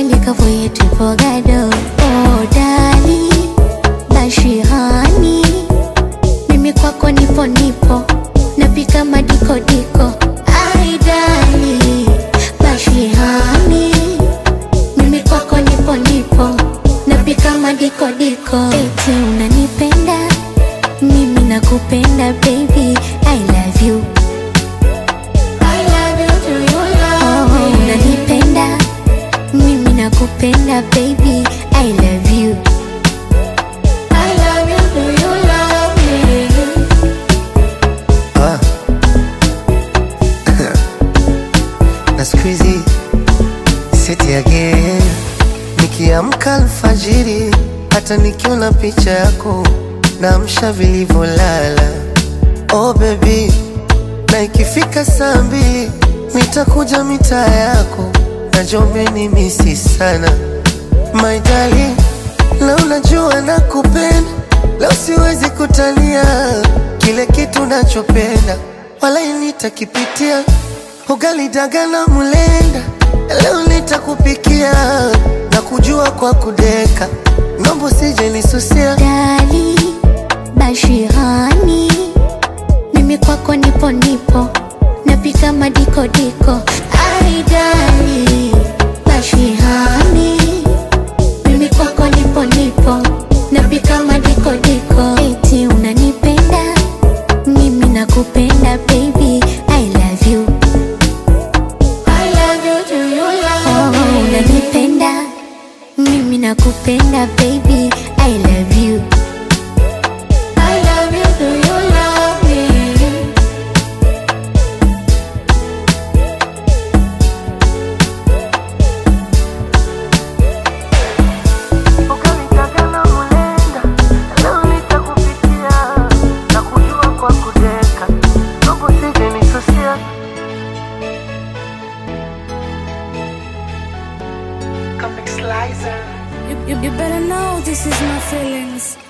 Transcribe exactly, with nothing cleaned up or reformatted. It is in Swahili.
Malika voye tipogado. Oh dali, bashi hani. Mimi kwako nipo nipo, napika madiko diko. Ai dali, bashi hani. Mimi kwako nipo nipo, napika madiko diko. Eti unanipenda, mimi nakupenda baby, I love you. I love you, do you love me? Oh, unanipenda, mimi nakupenda baby, I love you. I love you, do you love me? Ah. Na squeezy seti again. Nikiamka alfajiri, hata nikiona picha yako naamsha vilivyolala. Oh baby, na ikifika saa mbili nitakuja mitaa yako, najua umenimisi sana my darling. Leo unajua nakupenda, leo siwezi kutania kile kitu nachopenda, wala nitakipitia. Ugali daga na mulenda, leo nitakupikia na kujua kwa kudeka, nombo sije nisusia. Dali, bashi hani. Mimi kwako nipo nipo, napika madiko diko. Ai dali, bashi hani. Mimi kwako nipo nipo, napika madiko diko. Eti unanipenda, mimi nakupenda baby, I love you. I love you, do you love me? Oh, unanipenda, mimi nakupenda baby, I love you. I love you, do you love me? Ugali daga na mulenda, leo nitakupikia na kujua kwa kudeka, nombo sije nisusia. You, you, you better know this is my feelings.